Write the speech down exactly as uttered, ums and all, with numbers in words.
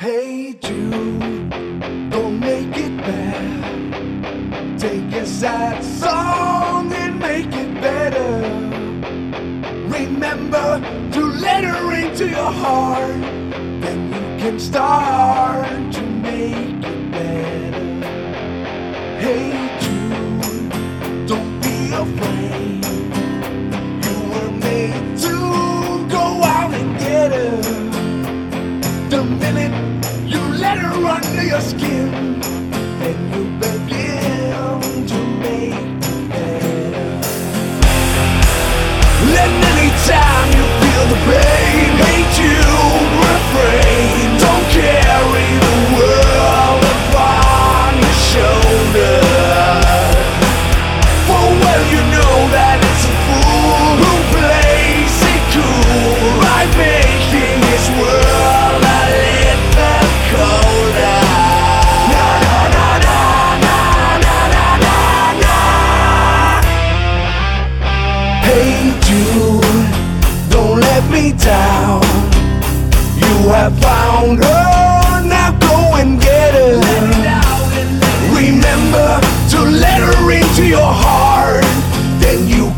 Hey Jude, don't make it bad. Take a sad song and make it better. Remember to let her into your heart. Then you can start to make it better. Hey Jude, don't be afraid. You were made to go out and get her. The minute you let her under your skin, then you begin to make it better. And anytime you feel the pain, hate you, refrain. Don't carry the world upon your shoulder. For well you know that it's a fool who plays it cool by making his world a little colder. Na na na na na na na na. Hey Jude, don't let me down. You have found her, now go and get her. Remember to let her into your heart. Then you